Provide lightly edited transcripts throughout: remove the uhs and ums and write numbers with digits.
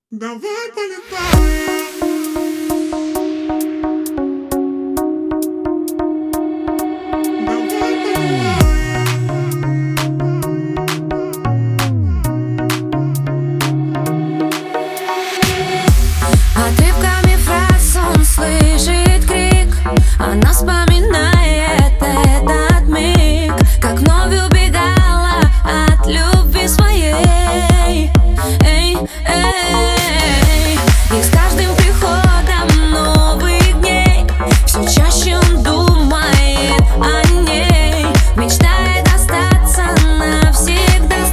Давай полетаем. Отрывками фраз он слышит крик. Она вспоминает этот миг, как вновь убегала от любви своей. Эй, эй. И с каждым приходом новых дней все чаще он думает о ней, мечтает остаться навсегда с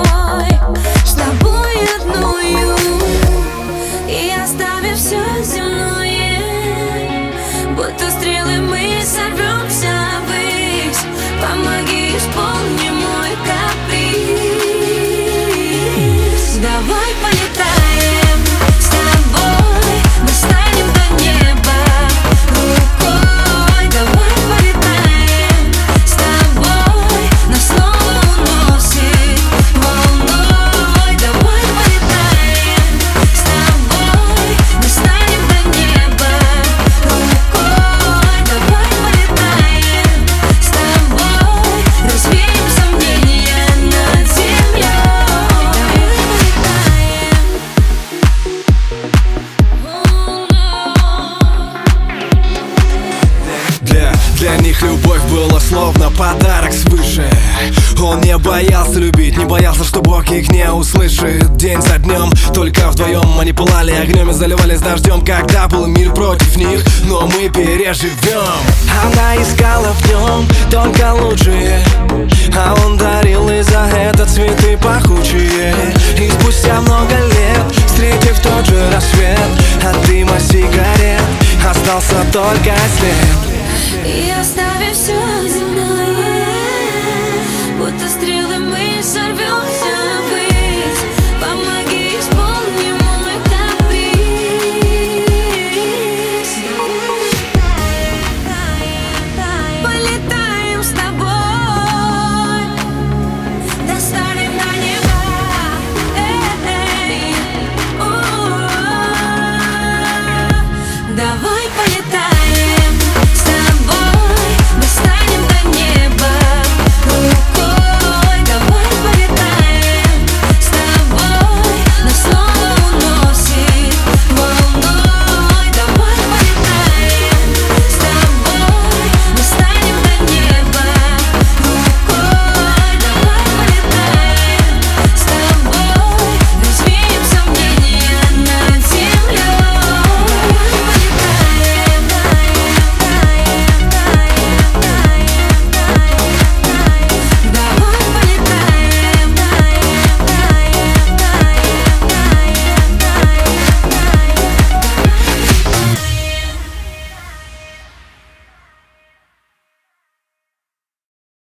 тобой одною. И оставив все земное, будто стрелы мы сорвемся ввысь. Помоги, исполни мой каприз. Давай полетаем с тобой, мы станем до неба рукой. Давай полетаем с тобой, нас снова уносит волной. Давай полетаем с тобой, мы станем до неба рукой. Давай полетаем с тобой, развеем сомнения над землей. Для них любовь была словно подарок свыше. Он не боялся любить, не боялся, что Бог их не услышит. День за днем, только вдвоем они пылали огнем и заливались дождем, когда был мир против них, но мы переживем. Она искала в нем только лучшее, а он дарил и за это цветы пахучие. И спустя много лет, встретив тот же рассвет, от дыма сигарет остался только след. И